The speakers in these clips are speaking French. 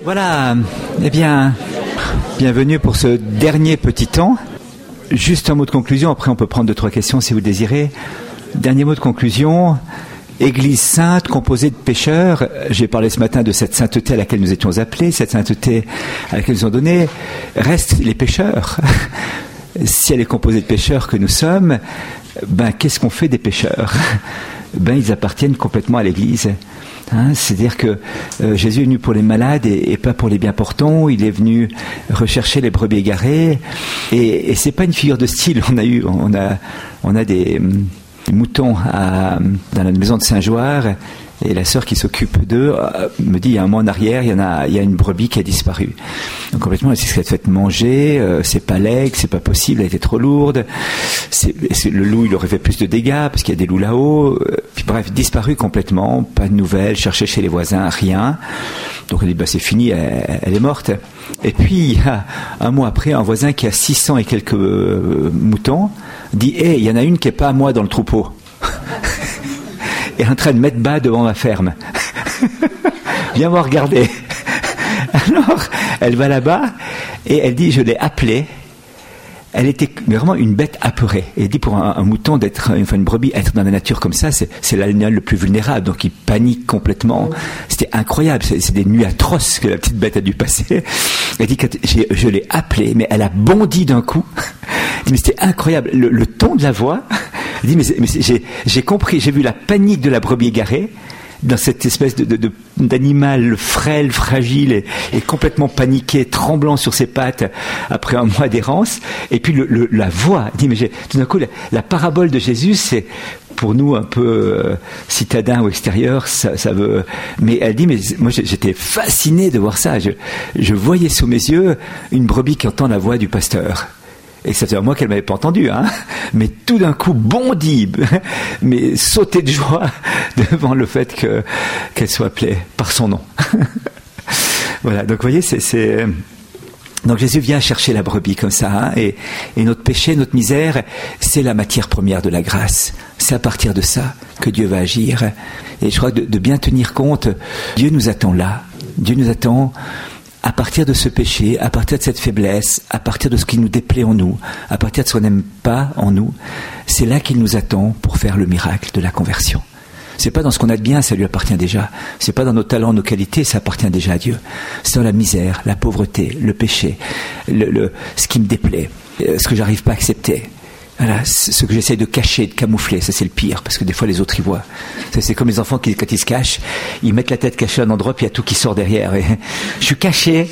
Voilà, eh bien, bienvenue pour ce dernier petit temps. Juste un mot de conclusion, après on peut prendre 2-3 questions si vous le désirez. Dernier mot de conclusion, Église sainte composée de pécheurs. J'ai parlé ce matin de cette sainteté à laquelle nous étions appelés, cette sainteté à laquelle nous ont donné. Restent les pécheurs. Si elle est composée de pécheurs que nous sommes, ben qu'est-ce qu'on fait des pécheurs ? Ben ils appartiennent complètement à l'Église. C'est-à-dire que Jésus est venu pour les malades et pas pour les bien portants. Il est venu rechercher les brebis égarées et c'est pas une figure de style. On a des moutons dans la maison de Saint-Joire et la sœur qui s'occupe d'eux me dit il y a un mois en arrière il y a une brebis qui a disparu. Donc complètement elle s'est faite manger, c'est pas laid, c'est pas possible, elle était trop lourde. Le loup il aurait fait plus de dégâts parce qu'il y a des loups là-haut. Puis bref, disparu complètement, pas de nouvelles, chercher chez les voisins, rien. Donc elle dit c'est fini, elle est morte. Et puis il y a un mois après un voisin qui a 600 et quelques moutons dit il y en a une qui est pas à moi dans le troupeau. Est en train de mettre bas devant ma ferme. Viens voir regarder. Alors, elle va là-bas et elle dit, je l'ai appelée. Elle était vraiment une bête apeurée. Et elle dit, pour un mouton, une brebis, être dans la nature comme ça, c'est l'animal le plus vulnérable. Donc, il panique complètement. C'était incroyable. C'est des nuits atroces que la petite bête a dû passer. Elle dit, je l'ai appelée, mais elle a bondi d'un coup. Elle dit, mais c'était incroyable. Le ton de la voix. Elle dit, mais j'ai compris, j'ai vu la panique de la brebis égarée dans cette espèce d'animal frêle, fragile et complètement paniqué, tremblant sur ses pattes après un mois d'errance. Et puis la voix, elle dit, mais tout d'un coup, la parabole de Jésus, c'est pour nous un peu citadins ou extérieurs, ça veut. Mais elle dit, mais moi j'étais fasciné de voir ça. Je voyais sous mes yeux une brebis qui entend la voix du pasteur. Et ça faisait un mois qu'elle m'avait pas entendu, mais tout d'un coup bondit, mais sautait de joie devant le fait qu'elle soit appelée par son nom. Voilà, donc vous voyez, donc Jésus vient chercher la brebis comme ça, et notre péché, notre misère, c'est la matière première de la grâce. C'est à partir de ça que Dieu va agir. Et je crois que de bien tenir compte, Dieu nous attend là. Dieu nous attend à partir de ce péché, à partir de cette faiblesse, à partir de ce qui nous déplaît en nous, à partir de ce qu'on n'aime pas en nous, c'est là qu'il nous attend pour faire le miracle de la conversion. C'est pas dans ce qu'on a de bien, ça lui appartient déjà. C'est pas dans nos talents, nos qualités, ça appartient déjà à Dieu. C'est dans la misère, la pauvreté, le péché, ce qui me déplaît, ce que j'arrive pas à accepter. Voilà, ce que j'essaie de cacher, de camoufler, ça c'est le pire, parce que des fois les autres y voient. C'est comme les enfants qui, quand ils se cachent, ils mettent la tête cachée à un endroit, puis il y a tout qui sort derrière. Et, je suis caché.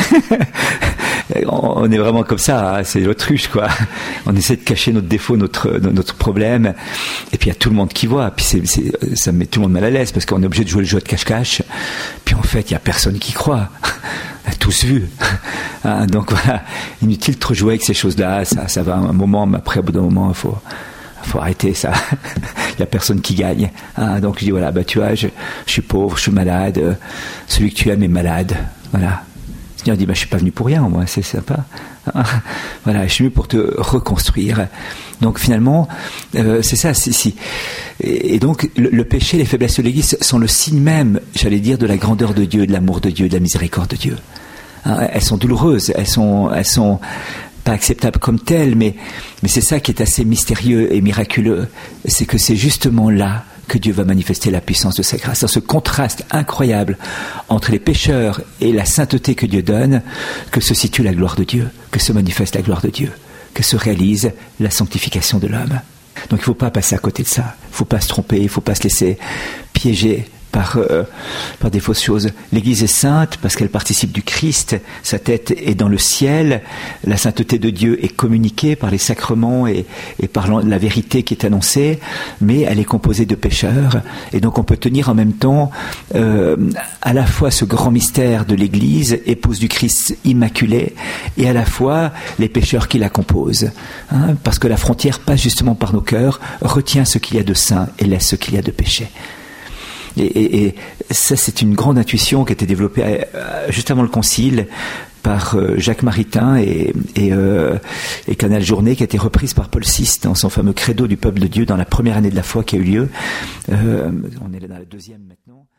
On est vraiment comme ça, c'est l'autruche, quoi. On essaie de cacher notre défaut, notre problème, et puis il y a tout le monde qui voit. Puis ça met tout le monde mal à l'aise, parce qu'on est obligé de jouer le jeu de cache-cache. Puis en fait, il y a personne qui croit. On a tous vu. Donc voilà, inutile de trop jouer avec ces choses-là. Ça va un moment, mais après, au bout d'un moment, il faut arrêter ça. Il n'y a personne qui gagne. Donc je dis, voilà, tu vois, je suis pauvre, je suis malade. Celui que tu aimes est malade. Voilà. Le Seigneur dit, je ne suis pas venu pour rien, moi, c'est sympa. Voilà, je suis venu pour te reconstruire. Donc finalement, c'est ça. Et donc le péché, les faiblesses de l'Église sont le signe même, j'allais dire, de la grandeur de Dieu, de l'amour de Dieu, de la miséricorde de Dieu. Elles sont douloureuses, elles sont pas acceptables comme telles, mais c'est ça qui est assez mystérieux et miraculeux, c'est que c'est justement là que Dieu va manifester la puissance de sa grâce. Dans ce contraste incroyable entre les pécheurs et la sainteté que Dieu donne, que se situe la gloire de Dieu, que se manifeste la gloire de Dieu, que se réalise la sanctification de l'homme. Donc il ne faut pas passer à côté de ça, il ne faut pas se tromper, il ne faut pas se laisser piéger par des fausses choses. L'Église est sainte parce qu'elle participe du Christ, sa tête est dans le ciel, la sainteté de Dieu est communiquée par les sacrements et par la vérité qui est annoncée, mais elle est composée de pécheurs, et donc on peut tenir en même temps à la fois ce grand mystère de l'Église, épouse du Christ immaculé, et à la fois les pécheurs qui la composent, parce que la frontière passe justement par nos cœurs, retient ce qu'il y a de saint et laisse ce qu'il y a de péché. Et ça, c'est une grande intuition qui a été développée juste avant le Concile par Jacques Maritain et Canal Journée, qui a été reprise par Paul VI dans son fameux Credo du peuple de Dieu dans la première année de la foi qui a eu lieu. On est là dans la deuxième maintenant.